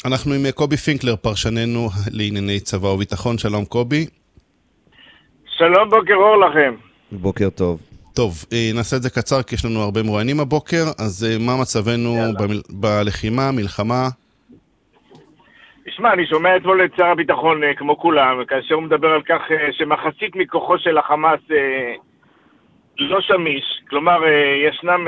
אנחנו עם קובי פינקלר, פרשננו לענייני צבא וביטחון. שלום קובי. שלום, בוקר אור לכם. בוקר טוב. טוב, נעשה את זה קצר כי יש לנו הרבה מרואיינים הבוקר, אז מה מצבנו בלחימה, מלחמה? תשמע, אני שומע אתמול את שר הביטחון כמו כולם, כאשר הוא מדבר על כך שמחצית מכוחו של החמאס לא שמיש, כלומר ישנם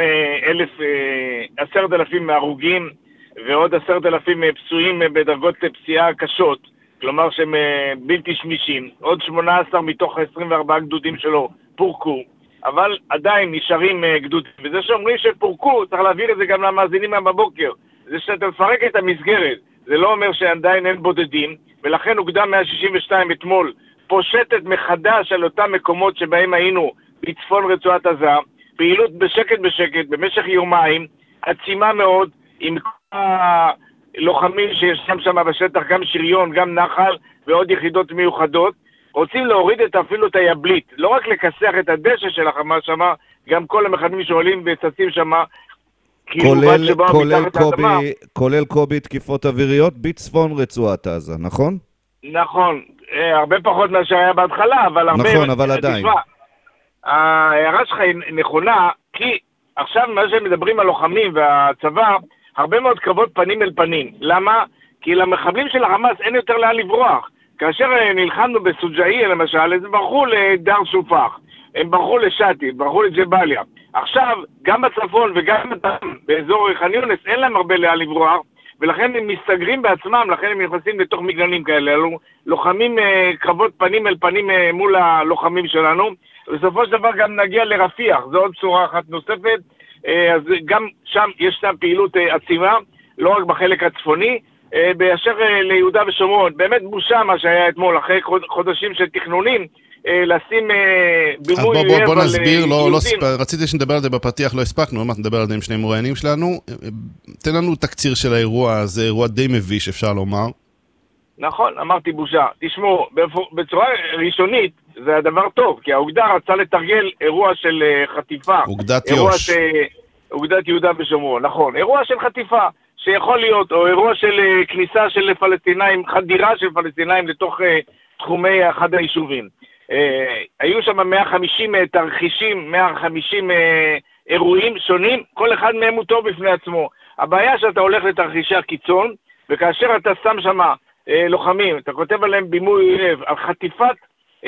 10,000 הרוגים ועוד 10,000 פצועים בדרגות פציעה קשות, כלומר שהם בלתי שמישים, עוד 18 מתוך 24 גדודים שלו פורקו, אבל עדיין נשארים גדודים, וזה שאומרים שפורקו, צריך להעביר את זה גם למאזינים בבוקר, זה שאתה מפרק את המסגרת, זה לא אומר שעדיין אין בודדים, ולכן אוגדה 162 אתמול פושטת מחדש על אותם מקומות שבהם היינו בצפון רצועת עזה, פעילות בשקט במשך יומיים, עצימה מאוד, עם כל הלוחמים שישנם שם בשטח, גם שריון, גם נחל ועוד יחידות מיוחדות, רוצים להוריד אפילו את היבלית, לא רק לקסח את הדשא של החמאס שם, גם כל המחבלים שעולים וצצים שם, כולל קובי תקיפות אוויריות בצפון רצועת עזה, נכון? נכון, הרבה פחות מאשר היה בהתחלה, אבל הרבה... נכון, אבל עדיין. תשמע, ההערה שלך היא נכונה, כי עכשיו מה שהם מדברים על לוחמים והצבא, הרבה מאוד קרבות פנים אל פנים. למה? כי למחבלים של החמאס אין יותר לאן לברוח. כאשר נלחמנו בסוג'אי למשל, הם ברחו לדר שופח, הם ברחו לשאטי, ברחו לג'באליה. עכשיו, גם בצפון וגם באזור ח'אן יונס אין להם הרבה לאן לברוח, ולכן הם מסתגרים בעצמם, לכן הם נכנסים לתוך מגננים כאלה, לוחמים קרבות פנים אל פנים מול הלוחמים שלנו, בסופו של דבר גם נגיע לרפיח, זו עוד צורה אחת נוספת, אז גם שם יש פעילות עצימה, לא רק בחלק הצפוני, באשר ליהודה ושומרון, באמת בושה מה שהיה אתמול, אחרי חודשים של תכנונים, לשים בימוי אויב על בוא נסביר, רציתי שנדבר על זה בפתיח, לא הספקנו, אמרת נדבר על זה עם שני מרואיינים שלנו, תן לנו תקציר של האירוע, זה אירוע די מביש אפשר לומר. נכון, אמרתי בושה, תשמעו, בצורה ראשונית זה הדבר טוב, כי האוגדה רצה לתרגל אירוע של חטיפה, אוגדת יוש, אוגדת יהודה ושומרון, נכון, אירוע של חטיפה, שיכול להיות, או אירוע של כניסה של פלסטינאים, חדירה של פלסטינאים לתוך תחומי אחד היישובים. היו שם 150 תרחישים, 150 אירועים שונים, כל אחד מהם הוא טוב בפני עצמו. הבעיה שאתה הולך לתרחישי הקיצון, וכאשר אתה שם שם לוחמים, אתה כותב עליהם בימוי לב, על חטיפת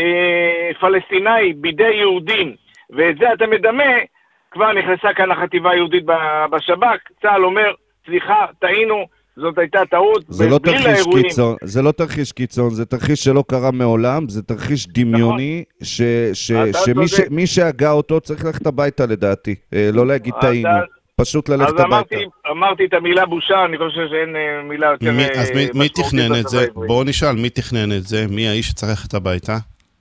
פלסטינאי בידי יהודים, ואת זה אתה מדמה, כבר נכנסה כאן החטיבה היהודית בשב"כ, צה"ל אומר, סליחה, טעינו, זאת הייתה טעות, זה לא תרחיש קיצון, זה תרחיש שלא קרה מעולם, זה תרחיש דמיוני, שמי שהגה אותו צריך ללכת הביתה לדעתי, לא להגיד טעינו, פשוט ללכת הביתה. אז אמרתי את המילה בושה, אני חושב שאין מילה יותר... אז מי תכנן את זה? בואו נשאל, מי תכנן את זה? מי האיש שצריך ללכת הביתה?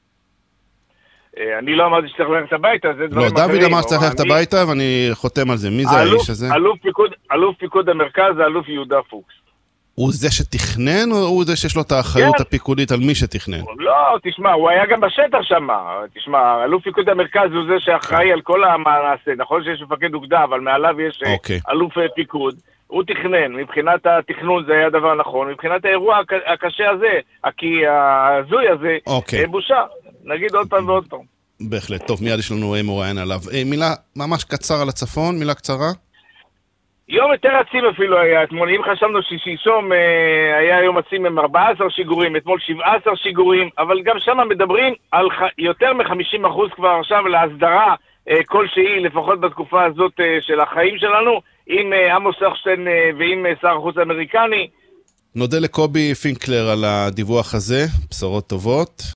אני לא אמרתי שצריך ללכת הביתה, זה דברים אחרים. לא, דוד אמר שצריך ללכת הביתה, ואני חותם על זה. מי זה האיש הזה? אלוף פיקוד המרכז, זה אלוף יהודה פוקס. הוא זה שתכנן, או הוא זה שיש לו את האחריות הפיקודית על מי שתכנן? לא, תשמע, הוא היה גם בשטח שם. תשמע, אלוף פיקוד המרכז הוא זה שאחראי על כל המעשה. נכון שיש מפקד אוגדה, אבל מעליו יש אלוף פיקוד. הוא תכנן, מבחינת התכנון זה היה דבר נכון. מבחינת האירוע הקשה הזה, ההזוי הזה, בושה. נגיד עוד פעם ועוד פעם. בהחלט, טוב, מיד יש לנו מוראיין עליו. מילה ממש קצר על הצפון, מילה קצרה. יום יותר עצים אפילו היה אתמול, אם חשבנו ששלשום היה יום עצים עם 14 שיגורים, אתמול 17 שיגורים, אבל גם שם מדברים על יותר מ-50% כבר עכשיו להסדרה כלשהי, לפחות בתקופה הזאת של החיים שלנו, עם עמוס הוכשטיין ועם שר החוץ האמריקני. נודה לקובי פינקלר על הדיווח הזה, בשורות טובות.